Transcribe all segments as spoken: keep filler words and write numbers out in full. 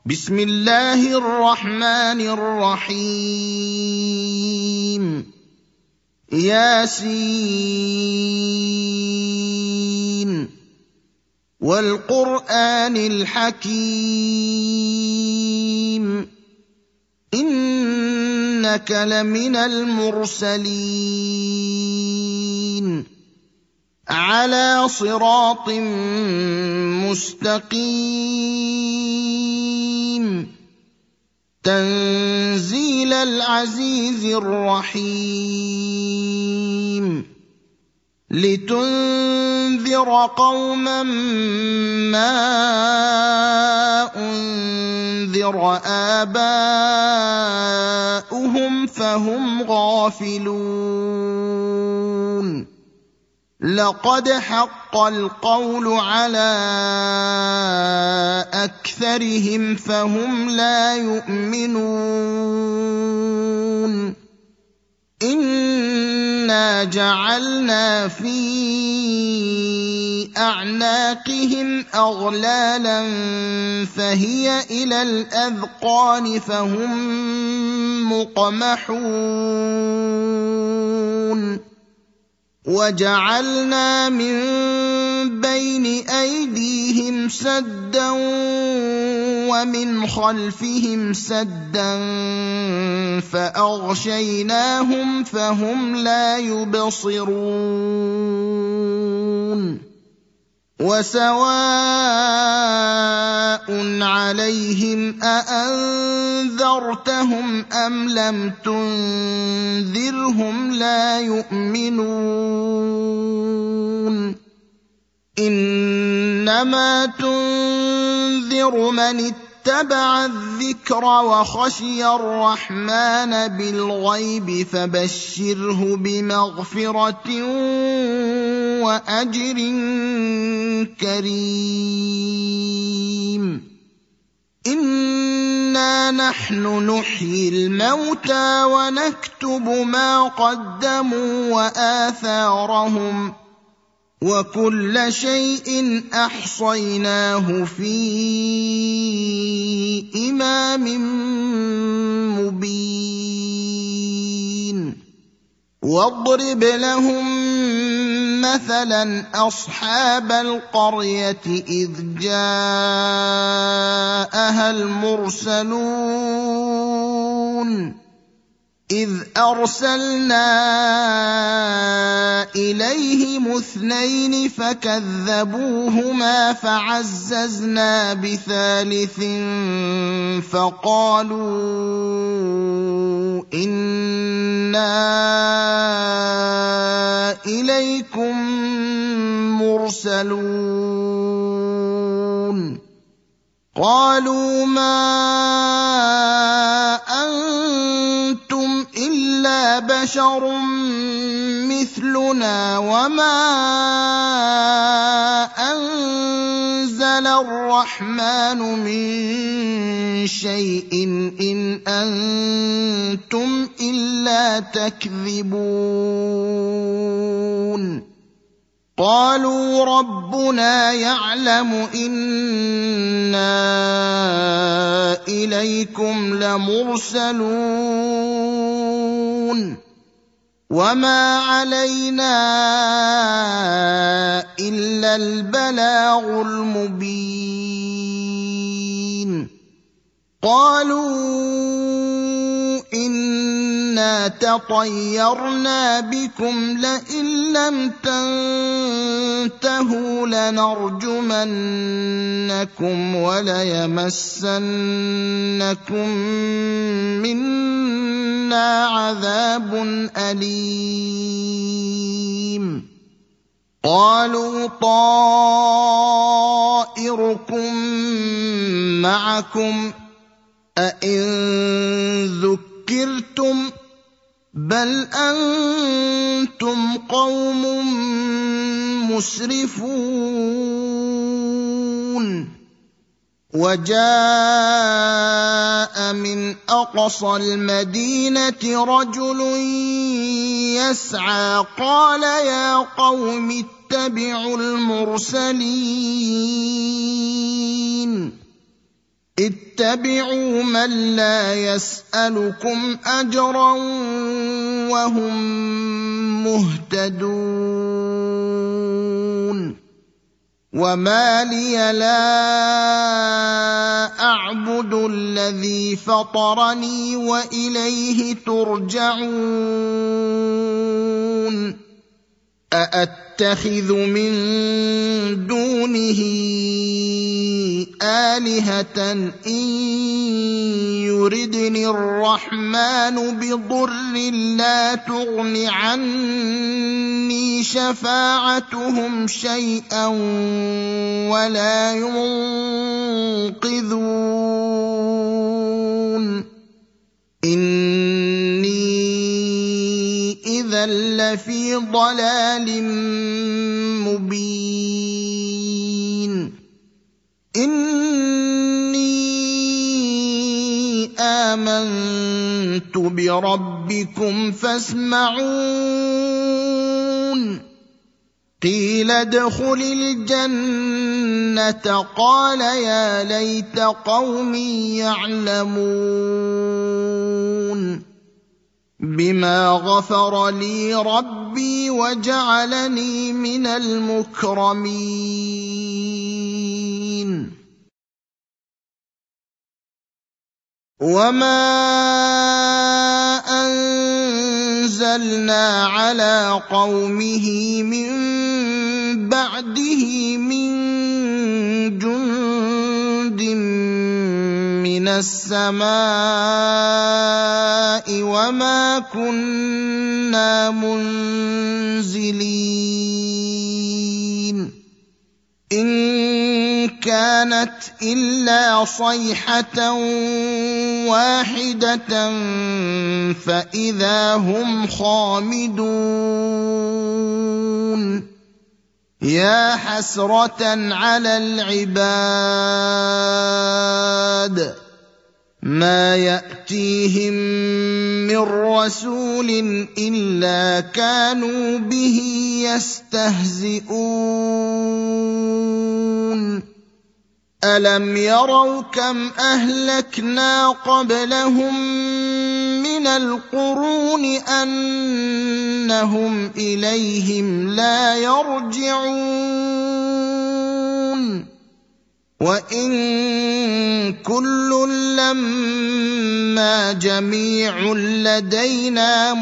بسم الله الرحمن الرحيم ياسين والقرآن الحكيم إنك لمن المرسلين على صراط مستقيم تنزيل العزيز الرحيم لتنذر قوما ما أنذر آباؤهم فهم غافلون لقد حق القول على أكثرهم فهم لا يؤمنون إنا جعلنا في أعناقهم أغلالا فهي إلى الأذقان فهم مقمحون وجعلنا من بين أيديهم سدا ومن خلفهم سدا فأغشيناهم فهم لا يبصرون وسواء عليهم أأنذرتهم أم لم تنذرهم لا يؤمنون إنما تنذر من اتبع الذكر وخشي الرحمن بالغيب فبشره بمغفرة وأجر كريم إنا نحن نحيي الموتى ونكتب ما قدموا وآثارهم وكل شيء أحصيناه في إمام مبين واضرب لهم مثلا أصحاب القرية إذ جاءها المرسلون إذ أرسلنا إليهم اثنين فكذبوهما فعززنا بثالث فقالوا إنا إليكم مرسلون قالوا ما أنتم إلا بشر مثلنا وما أنزل الرحمن من شيء إن أنتم إلا تكذبون قالوا ربنا يعلم إنا إليكم لمرسلون وما علينا إلا البلاغ المبين قالوا إنا تطيرنا بكم لئن لم تنتهوا لنرجمنكم وليمسنكم منا عذاب أليم قالوا طائركم معكم أئن ذكرتم بل أنتم قوم مسرفون وجاء من أقصى المدينة رجل يسعى قال يا قوم اتبعوا المرسلين اتبعوا من لا يسألكم أجرا وهم مهتدون وما لي لا أعبد الذي فطرني وإليه ترجعون أأتخذ من دونه آلهة إن يردني الرحمن بضر لا تغن عني شفاعتهم شيئا ولا ينقذون إني إذا لفي ضلال مبين إني آمنت بربكم فاسمعون قيل ادخل الجنة قال يا ليت قومي يعلمون بما غفر لي ربي وجعلني من المكرمين وما أنزلنا على قومه من بعده من جند من السماء وما كنا منزلين إن كانت إلا صيحة واحدة فإذا هم خامدون يا حسرة على العباد ما يأتيهم من رسول إلا كانوا به يستهزئون ألم يروا كم أهلكنا قبلهم من القرون أنهم إليهم لا يرجعون وإن كل لما جميع لدينا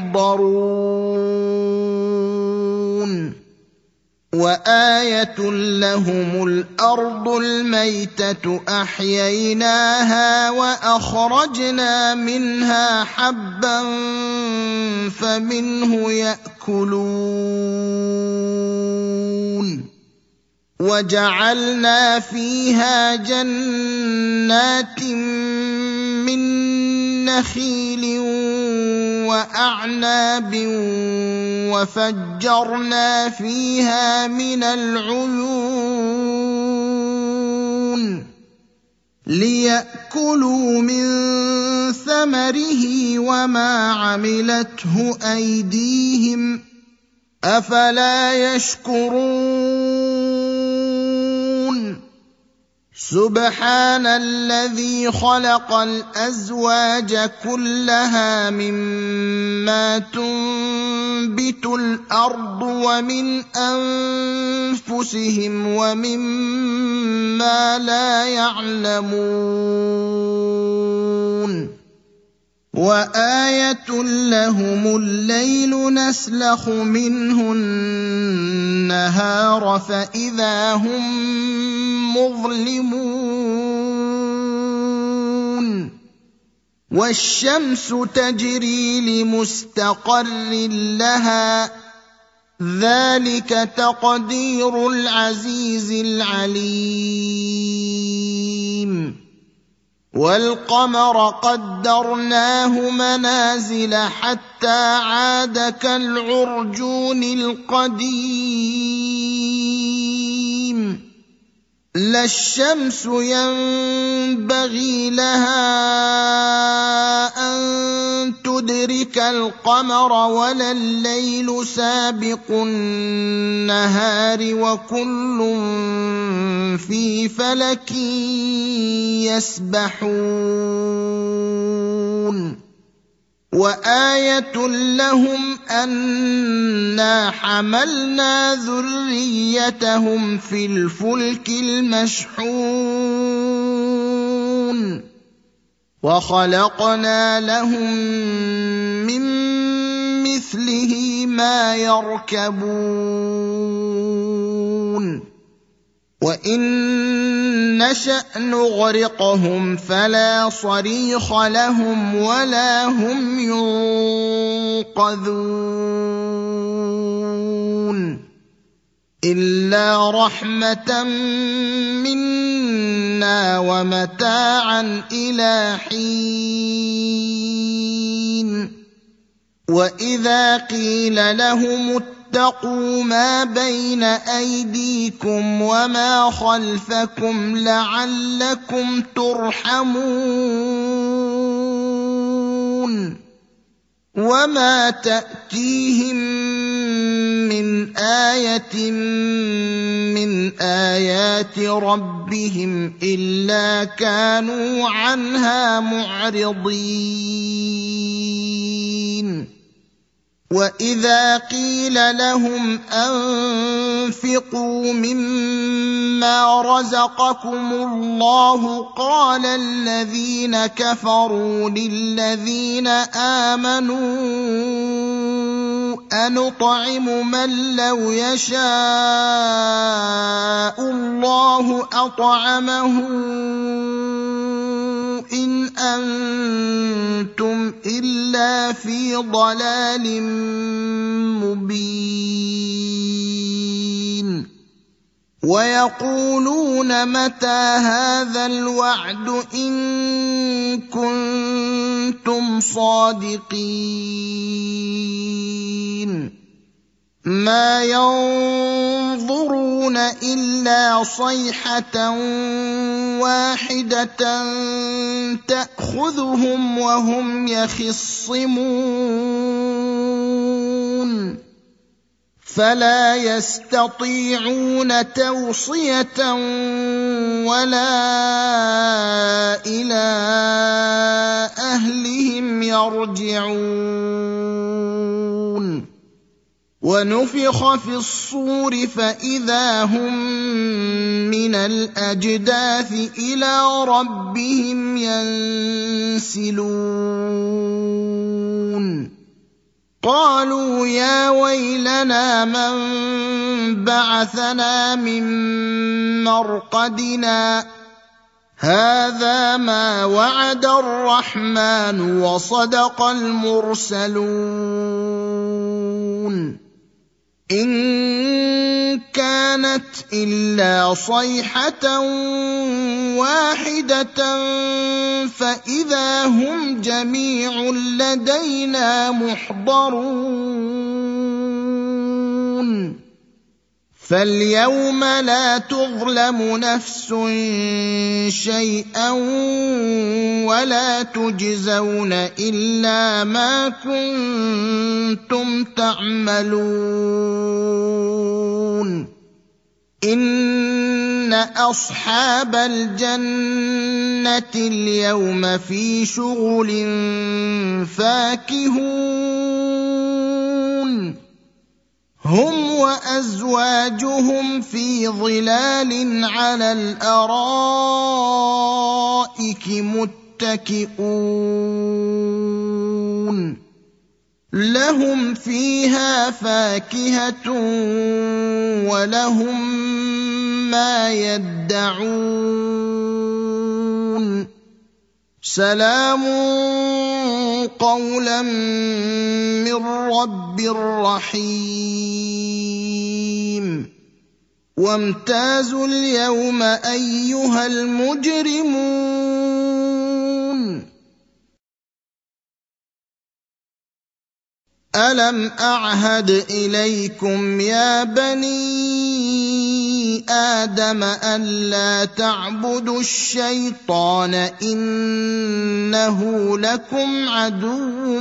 محضرون وآية لهم الأرض الميتة أحييناها وأخرجنا منها حبا فمنه يأكلون وجعلنا فيها جنات من نخيل وأعناب وفجرنا فيها من العيون ليأكلوا من ثمره وما عملته أيديهم أفلا يشكرون سبحان الذي خلق الأزواج كلها مما تنبت الأرض ومن أنفسهم ومما لا يعلمون وآية لهم الليل نسلخ منه النهار فإذا هم مظلمون والشمس تجري لمستقر لها ذلك تقدير العزيز العليم والقمر قدرناه منازل حتى عاد كالعرجون القديم لا الشمس ينبغي لها أن تدرك كالقمر ولا الليل سابق النهار وكل في فلك يسبحون وآية لهم أنا حملنا ذريتهم في الفلك المشحون وخلقنا لهم من مثله ما يركبون وإن نشأ نغرقهم فلا صريخ لهم ولا هم ينقذون إلا رحمة منا ومتاعا إلى حين وإذا قيل لهم اتقوا ما بين أيديكم وما خلفكم لعلكم ترحمون وما تأتيهم من آية من آيات ربهم إلا كانوا عنها معرضين وإذا قيل لهم أنفقوا مما رزقكم الله قال الذين كفروا للذين آمنوا أنطعم من لو يشاء الله أطعمه إن أنتم إلا في ضلال مبين ويقولون متى هذا الوعد إن كنتم صادقين ما ينظرون إلا صيحة واحدة تأخذهم وهم يخصمون فلا يستطيعون توصية ولا إلى أهلهم يرجعون ونفخ في الصور فإذا هم من الأجداث إلى ربهم ينسلون قالوا يا ويلنا من بعثنا من مرقدنا هذا ما وعد الرحمن وصدق المرسلون إن كانت إلا صيحة واحدة فإذا هم جميع لدينا محضرون فاليوم لا تظلم نفس شيئا ولا تجزون إلا ما كنتم تعملون إن أصحاب الجنة اليوم في شغل فاكهون هم وأزواجهم في ظلال على الأرائك متكئون لهم فيها فاكهة ولهم ما يدعون سلام قولا من رب رحيم وامتازوا اليوم أيها المجرمون ألم أعهد إليكم يا بني آدم ألا تعبدوا الشيطان إنه لكم عدو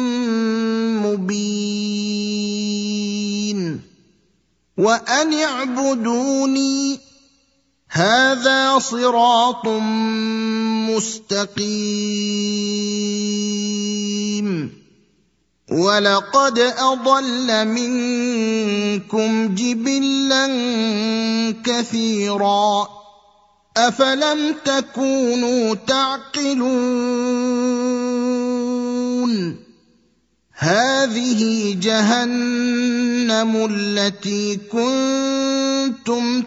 مبين وأن اعبدوني هذا صراط مستقيم ولقد أضل منكم جبلا كثيرا أفلم تكونوا تعقلون هذه جهنم التي كنتم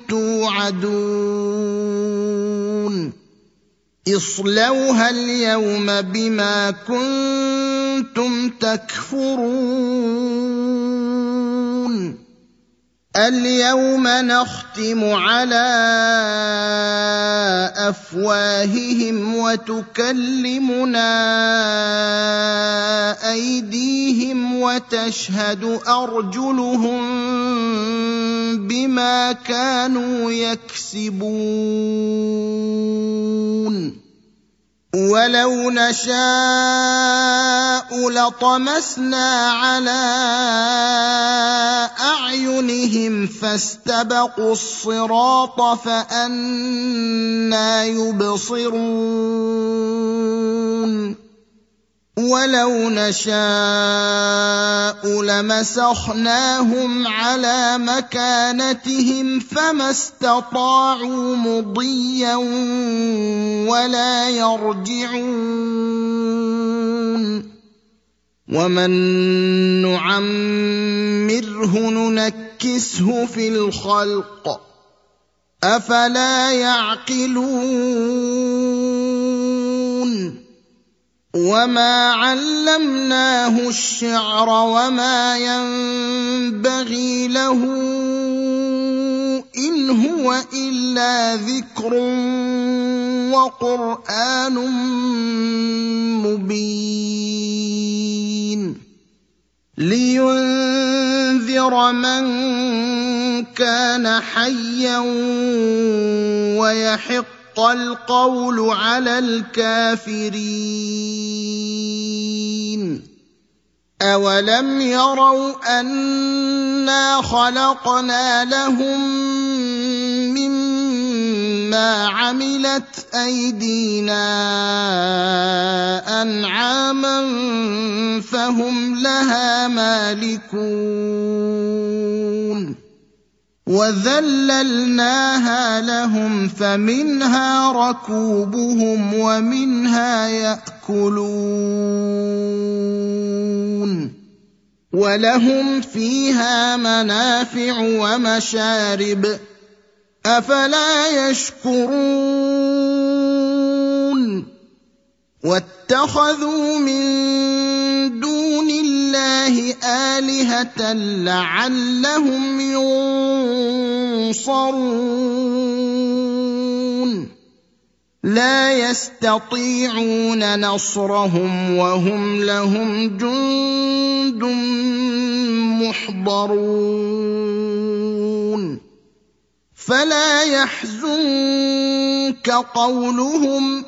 توعدون اصلوها اليوم بما كنتم تكفرون اليوم نختم على أفواههم وتكلمنا أيديهم وتشهد أرجلهم بما كانوا يكسبون ولو نشاء لطمسنا على أعينهم فاستبقوا الصراط فأنى يبصرون ولو نشاء لمسخناهم على مكانتهم فما استطاعوا مضيا ولا يرجعون ومن نعمره ننكسه في الخلق أفلا يعقلون وما علمناه الشعر وما ينبغي له إن هو إلا ذكر وقرآن مبين لينذر من كان حيا ويحق القول على الكافرين أولم يروا أنا خلقنا لهم مما عملت أيدينا أنعاما فهم لها مالكون وذللناها لهم فمنها ركوبهم ومنها يأكلون ولهم فيها منافع ومشارب أفلا يشكرون واتخذوا من دون الله آلهة لعلهم ينصرون لا يستطيعون نصرهم وهم لهم جند محضرون فلا يحزنك قولهم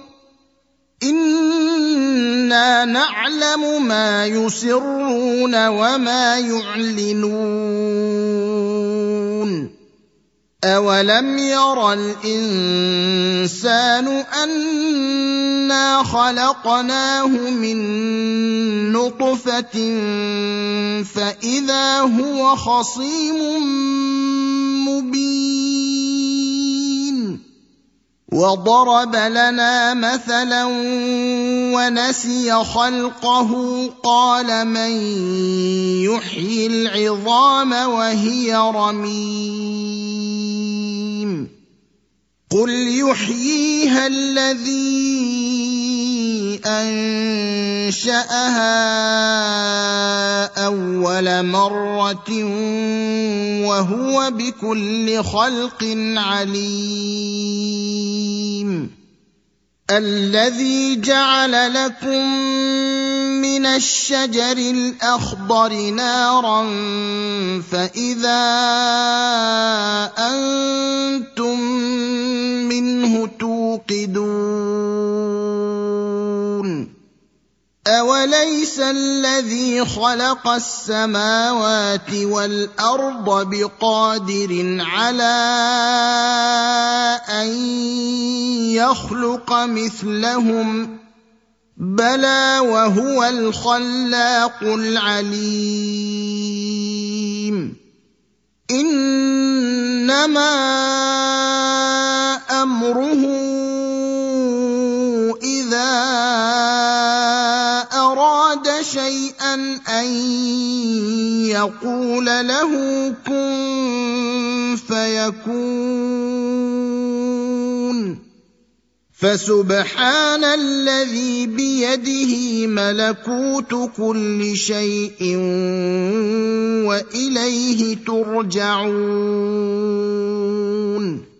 إنا نعلم ما يسرون وما يعلنون أولم ير الإنسان أنا خلقناه من نطفة فإذا هو خصيم مبين وضرب لنا مثلا ونسي خلقه قال من يحيي العظام وهي رميم قل يحييها الذي أنشأها أول مرة وهو بكل خلق عليم الذي جعل لكم من الشجر الأخضر نارا فإذا أنتم منه توقدون أوليس الذي خلق السماوات والأرض بقادر على أن يخلق مثلهم بلى وهو الخلاق العليم إنما أمره إذا أراد شيئا أن يقول له كن فيكون فسبحان الذي بيده ملكوت كل شيء وإليه ترجعون